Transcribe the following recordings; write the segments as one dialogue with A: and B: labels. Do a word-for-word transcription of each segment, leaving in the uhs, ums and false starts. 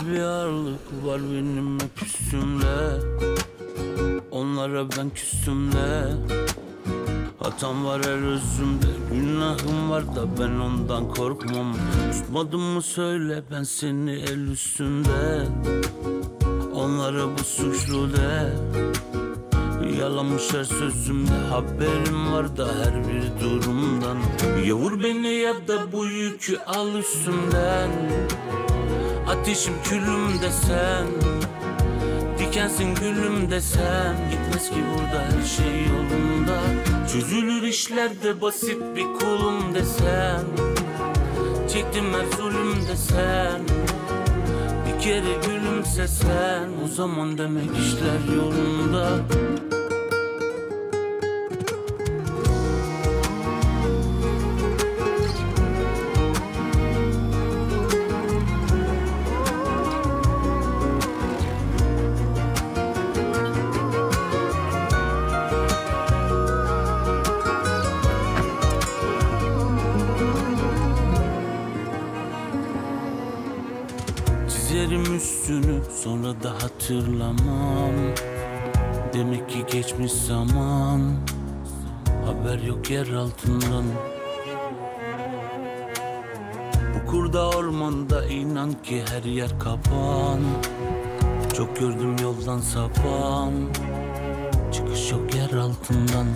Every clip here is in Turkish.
A: bir ağırlık var benim hep üstümde. Onlara ben küstümde. Hatam var her özümde, günahım var da ben ondan korkmam. Tutmadım mı söyle ben seni el üstünde. Onlara bu suçlu de. Yalanmış her sözümde, haberim var da her bir durumdan. Ya vur beni ya da bu yükü al üstümden. Ateşim külüm desen, dikensin gülüm desen. Gitmez ki burada her şey yolunda. Çözülür işlerde basit bir kulum desen. Çektim her zulüm desen. Bir kere gülümsesen, o zaman demek işler yolunda. Çizerim üstünü sonra da hatırlamam. Demek ki geçmiş zaman, haber yok yer altından. Bu kurda ormanda inan ki her yer kapan. Çok gördüm yoldan sapan, çıkış yok yer altından.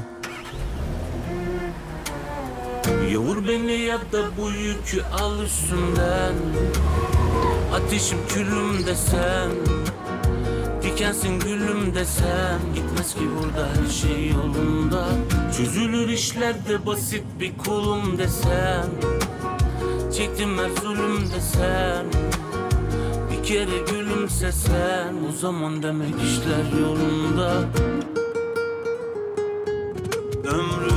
A: Ya vur beni ya da bu yükü al üstümden. Ateşim külüm desen, dikensin gülüm desen. Gitmez ki burada her şey yolunda. Çözülür işlerde basit bir kulum desen. Çektim her zulüm desen. Bir kere gülümsesen, o zaman demek işler yolunda. Ömrüm